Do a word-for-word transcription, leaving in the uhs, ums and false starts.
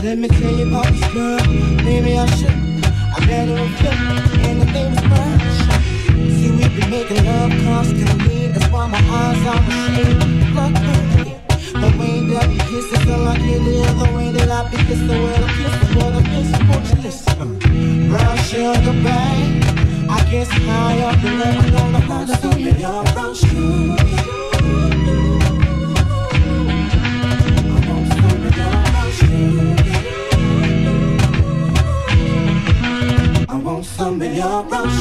Let me tell you about this girl. Maybe I should. I met her in Philly, and her name was Marsha. See, we been making love constantly. That's why my eyes are ashamed. Look, the way that we kiss is like it is. The way that I be kissing, well, I'm kissing, well, I'm kissing. Won't you listen? Brown sugar, babe. I guess high up the love, I'm gonna hold up in your brown sugar. Some of your brown